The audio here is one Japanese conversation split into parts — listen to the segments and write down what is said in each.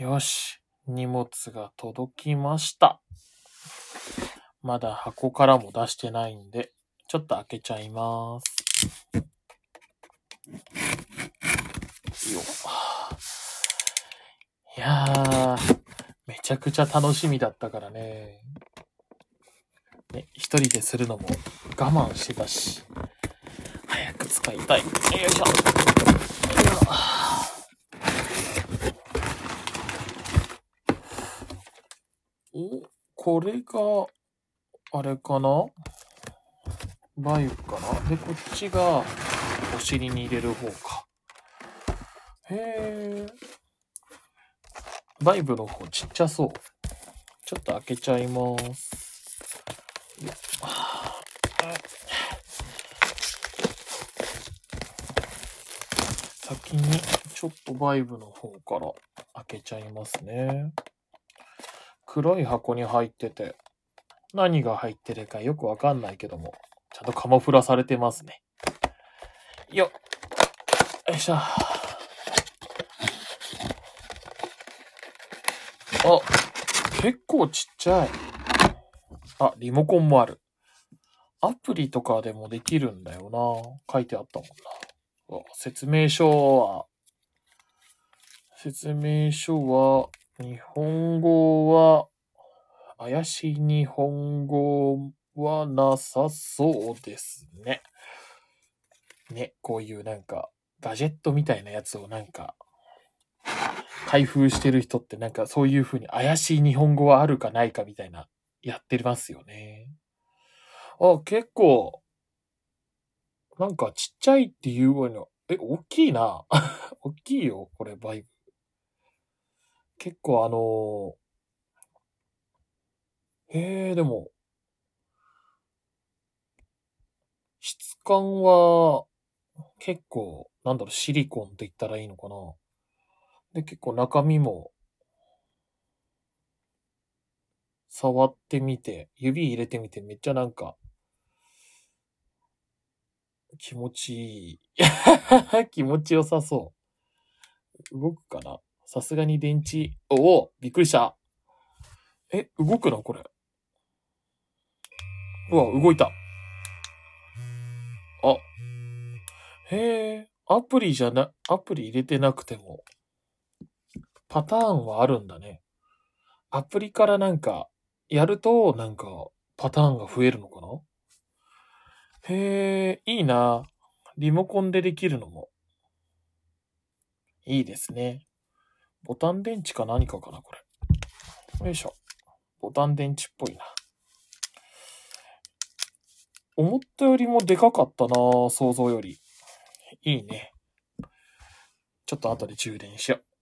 よし、荷物が届きました。まだ箱からも出してないんで、ちょっと開けちゃいます。よっ。いやー、めちゃくちゃ楽しみだったからね。一人でするのも我慢してたし、早く使いたい。よいしょ。お、これが、あれかな？バイブかな？で、こっちがお尻に入れる方か。へー。バイブの方ちっちゃそう。ちょっと開けちゃいます。先にちょっとバイブの方から開けちゃいますね。黒い箱に入ってて、何が入ってるかよくわかんないけども、ちゃんとカモフラされてますね。よいしょ。あ、結構ちっちゃい。あ、リモコンもある。アプリとかでもできるんだよな。書いてあったもんな。説明書は、日本語は、怪しい日本語はなさそうですね。ね、こういうなんか、ガジェットみたいなやつをなんか、開封してる人ってなんかそういう風に怪しい日本語はあるかないかみたいな、やってますよね。あ、結構、なんかちっちゃいっていう割には、大きいな。大きいよ、これ、バイブ。結構でも、質感は、結構、シリコンって言ったらいいのかな。で、結構中身も、触ってみて、指入れてみてめっちゃなんか、気持ちいい。気持ちよさそう。動くかな？さすがに電池、びっくりした。動くな、これ。うわ、動いた。あ、へえ、アプリ入れてなくても、パターンはあるんだね。アプリからなんか、やると、なんか、パターンが増えるのかな？へえ、いいな。リモコンでできるのも、いいですね。ボタン電池か何かかな、これ。よいしょ。ボタン電池っぽいな。思ったよりもでかかったな、想像より。いいね。ちょっと後で充電しよう。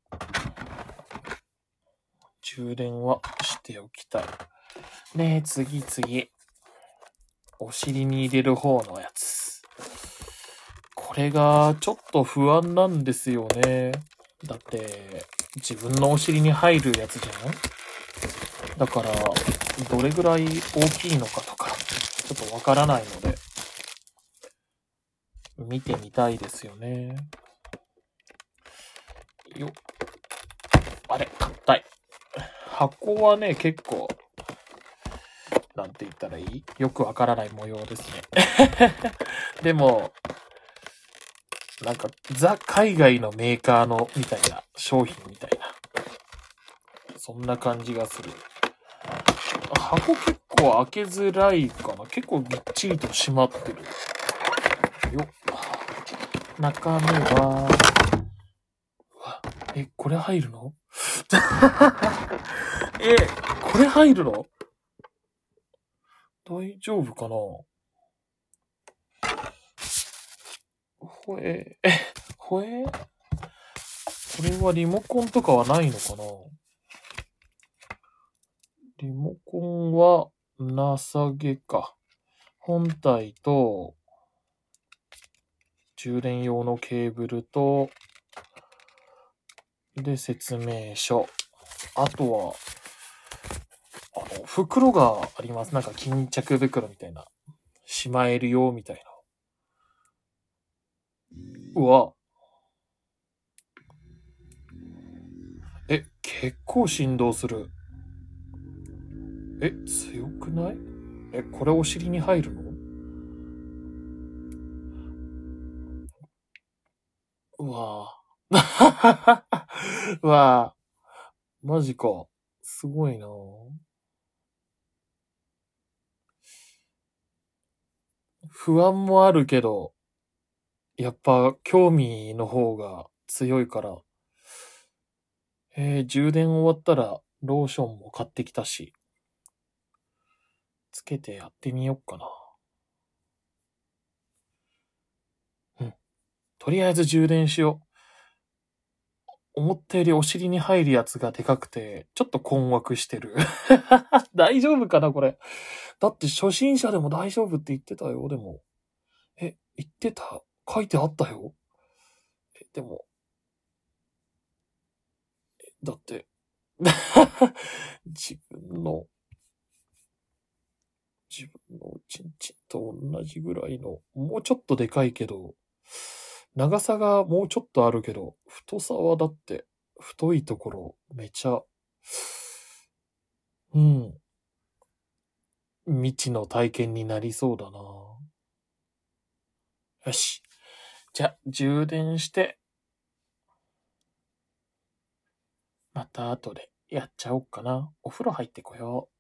充電はしておきたい。ねえ、次。お尻に入れる方のやつ。これがちょっと不安なんですよね。だって、自分のお尻に入るやつじゃん？だから、どれぐらい大きいのかとか、ちょっとわからないので、見てみたいですよね。よっ。あれ、硬い。箱はね、結構、なんて言ったらいい？よくわからない模様ですね。でも、なんか、ザ海外のメーカーのみたいな、商品みたいな。そんな感じがする。箱結構開けづらいかな。結構ぎっちりと閉まってる。よっ。中身は、これ入るの？これ入るの？大丈夫かな？これはリモコンとかはないのかな？リモコンは、なさげか。本体と、充電用のケーブルと、で、説明書。あとは、袋があります。なんか巾着袋みたいな。しまえるよ、みたいな。うわ。 結構振動する。強くない？これお尻に入るの？うわぁ。うわぁ。マジか。すごいなぁ。不安もあるけど、やっぱ興味の方が強いから。充電終わったらローションも買ってきたし、つけてやってみよっかな。うん。とりあえず充電しよう。思ったよりお尻に入るやつがでかくて、ちょっと困惑してる。大丈夫かなこれ。だって初心者でも大丈夫って言ってたよ、でも。言ってた？書いてあったよ。でも、だって、自分の、自分のチンチンと同じぐらいの、もうちょっとでかいけど、長さがもうちょっとあるけど、太さはだって、太いところ、めちゃ、うん、未知の体験になりそうだな。よし。じゃ、充電して、また後でやっちゃおっかな。お風呂入ってこよう。